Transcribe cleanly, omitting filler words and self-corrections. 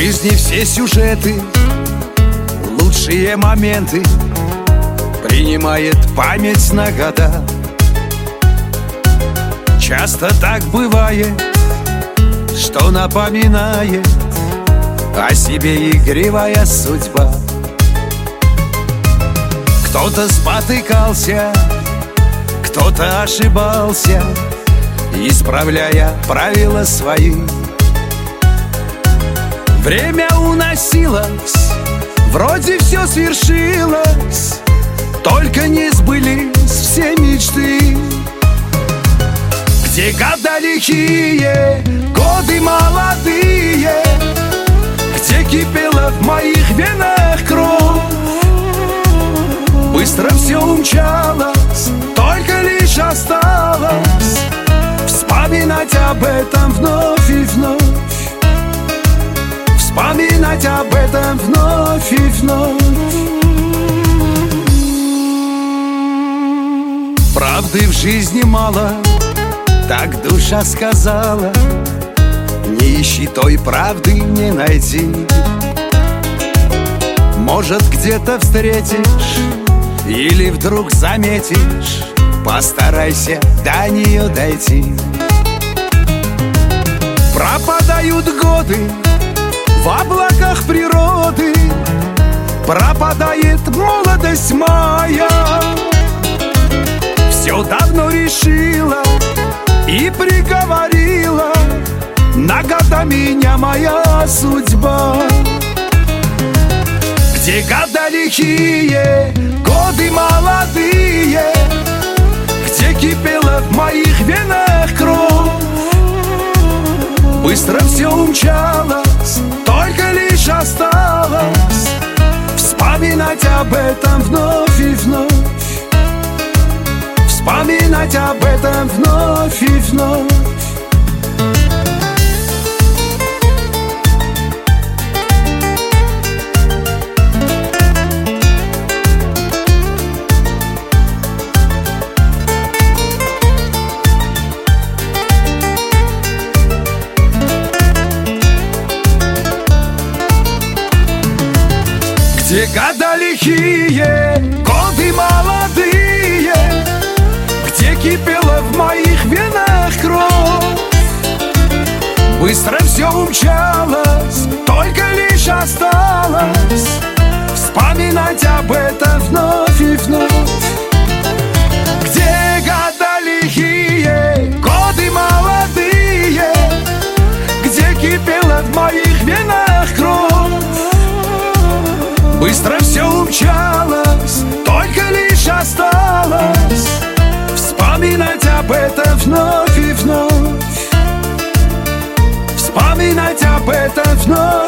жизни все сюжеты, лучшие моменты принимает память на года. Часто так бывает, что напоминает о себе игривая судьба. Кто-то спотыкался, кто-то ошибался, исправляя правила свои. Время уносилось, вроде все свершилось, только не сбылись все мечты. Где года лихие, годы молодые, где кипела в моих венах кровь. Быстро все умчалось, только лишь осталось вспоминать об этом вновь и вновь. Вспоминать об этом вновь и вновь. Правды в жизни мало, так душа сказала. Не ищи той правды, не найти. Может, где-то встретишь или вдруг заметишь, постарайся до нее дойти. Пропадают годы в облаках природы, пропадает молодость моя. Все давно решила и приговорила на года меня моя судьба. Где года лихие, годы молодые, где кипела в моих венах кровь. Быстро все умчалось, только лишь осталось вспоминать об этом вновь и вновь. Вспоминать об этом вновь и вновь. Где года лихие, годы молодые, где кипела в моих венах кровь. Быстро все умчалось, только лишь осталось вспоминать об этом вновь и вновь. Где года лихие, годы молодые, где кипела в моих венах кровь. Быстро все умчалось, только лишь осталось вспоминать об этом вновь и вновь. Вспоминать об этом вновь.